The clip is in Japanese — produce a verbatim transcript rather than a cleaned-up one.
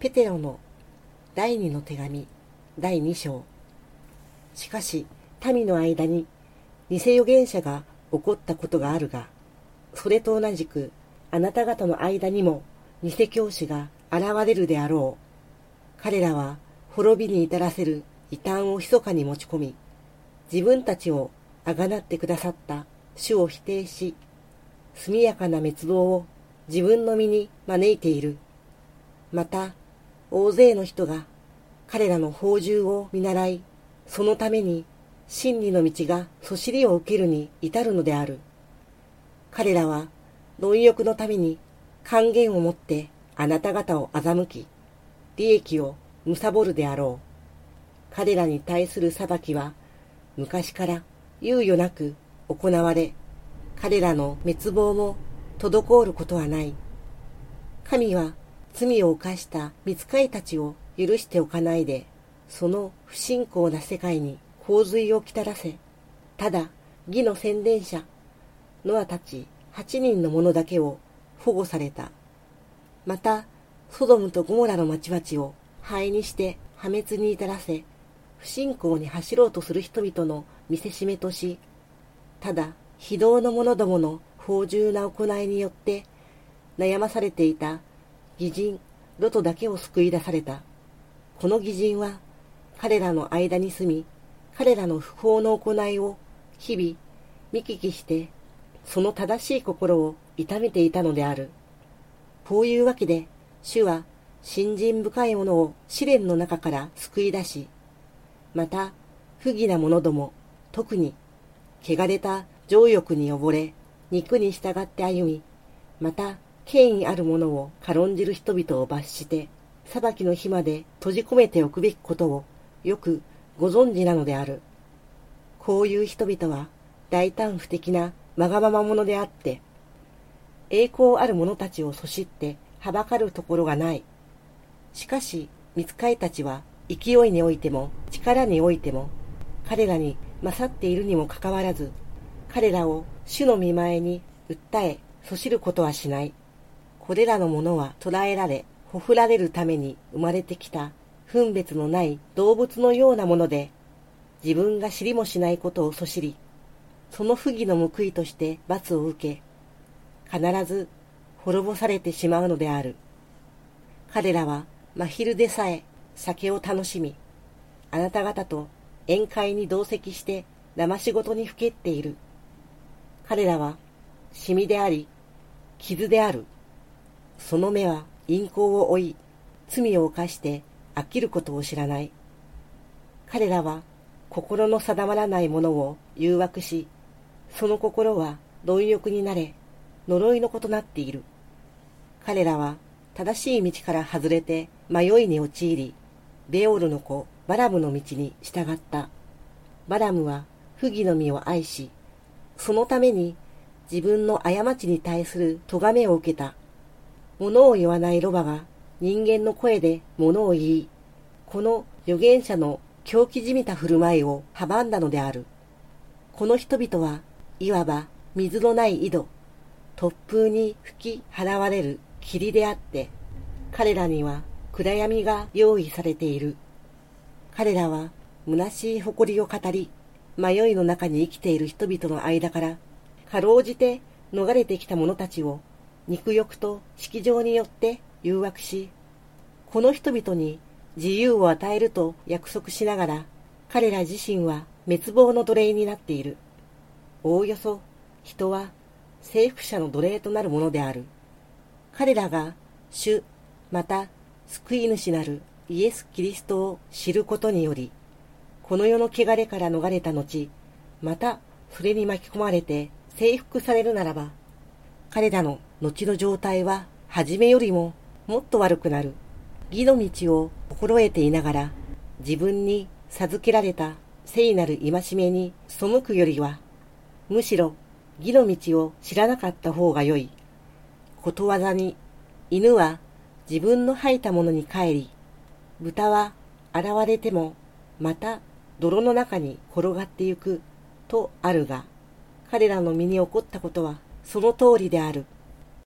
ペテロの第二の手紙だいに章。しかし民の間に偽預言者が起こったことがあるが、それと同じくあなた方の間にも偽教師が現れるであろう。彼らは滅びに至らせる異端を密かに持ち込み、自分たちをあがなってくださった主を否定し、速やかな滅亡を自分の身に招いている。また、大勢の人が彼らの放縦を見習い、そのために真理の道がそしりを受けるに至るのである。彼らは貪欲のために還元をもってあなた方を欺き、利益を貪るであろう。彼らに対する裁きは昔から猶予なく行われ、彼らの滅亡も滞ることはない。神は罪を犯した御使いたちを許しておかないで、その不信仰な世界に洪水をきたらせ、ただ義の宣伝者ノアたち八人の者だけを保護された。またソドムとゴモラの町々を灰にして破滅に至らせ、不信仰に走ろうとする人々の見せしめとし、ただ非道の者どもの放縦な行いによって悩まされていた義人ロトだけを救い出された。この義人は彼らの間に住み、彼らの不法の行いを日々見聞きして、その正しい心を痛めていたのである。こういうわけで主は信心深い者を試練の中から救い出し、また不義な者ども、特に汚れた情欲に溺れ肉に従って歩み、また権威ある者を軽んじる人々を罰して、裁きの日まで閉じ込めておくべきことをよくご存知なのである。こういう人々は大胆不敵なわがまま者であって、栄光ある者たちをそしってはばかるところがない。しかし御使いたちは勢いにおいても力においても彼らに勝っているにもかかわらず、彼らを主の御前に訴えそしることはしない。これらの者は捕らえられ、ほふられるために生まれてきた分別のない動物のようなもので、自分が知りもしないことをそしり、その不義の報いとして罰を受け、必ず滅ぼされてしまうのである。彼らは真昼でさえ酒を楽しみ、あなた方と宴会に同席して騙し事にふけっている。彼らはシミであり、傷である。その目は淫行を追い、罪を犯して飽きることを知らない。彼らは心の定まらないものを誘惑し、その心は貪欲になれ、呪いの子となっている。彼らは正しい道から外れて迷いに陥り、ベオルの子バラムの道に従った。バラムは不義の実を愛し、そのために自分の過ちに対する咎めを受けた。物を言わないロバが人間の声で物を言い、この預言者の狂気じみた振る舞いを阻んだのである。この人々はいわば水のない井戸、突風に吹き払われる霧であって、彼らには暗闇が用意されている。彼らは虚しい誇りを語り、迷いの中に生きている人々の間から、かろうじて逃れてきた者たちを肉欲と色情によって誘惑し、この人々に自由を与えると約束しながら、彼ら自身は滅亡の奴隷になっている。おおよそ人は征服者の奴隷となるものである。彼らが主また救い主なるイエス・キリストを知ることにより、この世の汚れから逃れた後、またそれに巻き込まれて征服されるならば、彼らの後の状態は初めよりももっと悪くなる。義の道を心得ていながら、自分に授けられた聖なる戒めに背くよりは、むしろ義の道を知らなかった方がよい。ことわざに、犬は自分の吐いたものに帰り、豚は現れてもまた泥の中に転がってゆくとあるが、彼らの身に起こったことはその通りである。